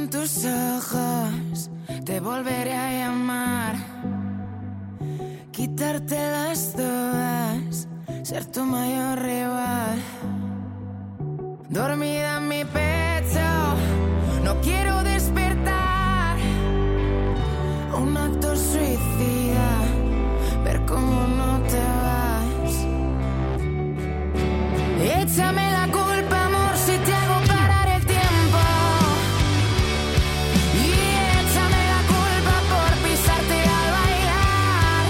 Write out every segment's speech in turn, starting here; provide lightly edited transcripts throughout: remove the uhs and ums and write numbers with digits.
tus ojos, te volveré a llamar. Quitártelas todas, ser tu mayor rival. Dormida en mi pecho, no quiero despertar. Un acto suicida, ver cómo no te vas. Échame la culpa, amor, si te hago parar el tiempo. Y échame la culpa por pisarte al bailar.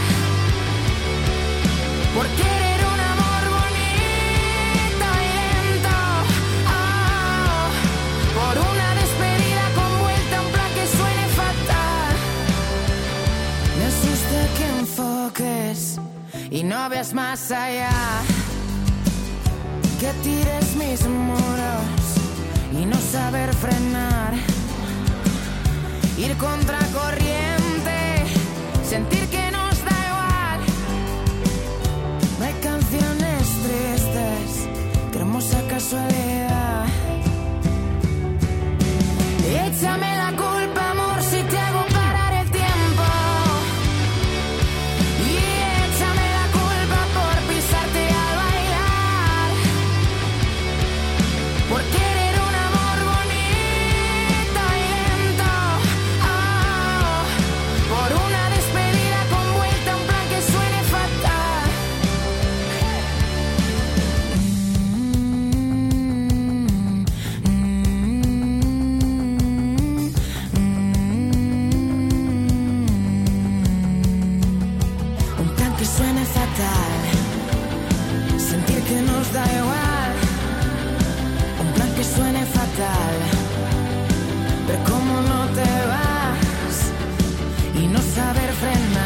Por querer un amor bonito y lento. Oh, por una despedida con vuelta a un plan que suene fatal. Me asusta que enfoques y no veas más allá. Que tires mis muros y no saber frenar. Ir contra corriente, sentir que nos da igual. No hay canciones tristes, qué hermosa casualidad. Échame la culpa, amor, si te hago parar el tiempo. Y échame la culpa por pisarte al bailar. Por querer un amor bonito y lento. Oh, por una despedida con vuelta a un plan que suene fatal. Un plan que suene fatal. Sentir que nos da igual. Un plan que suene fatal. Ver cómo no te vas y no saber frenar.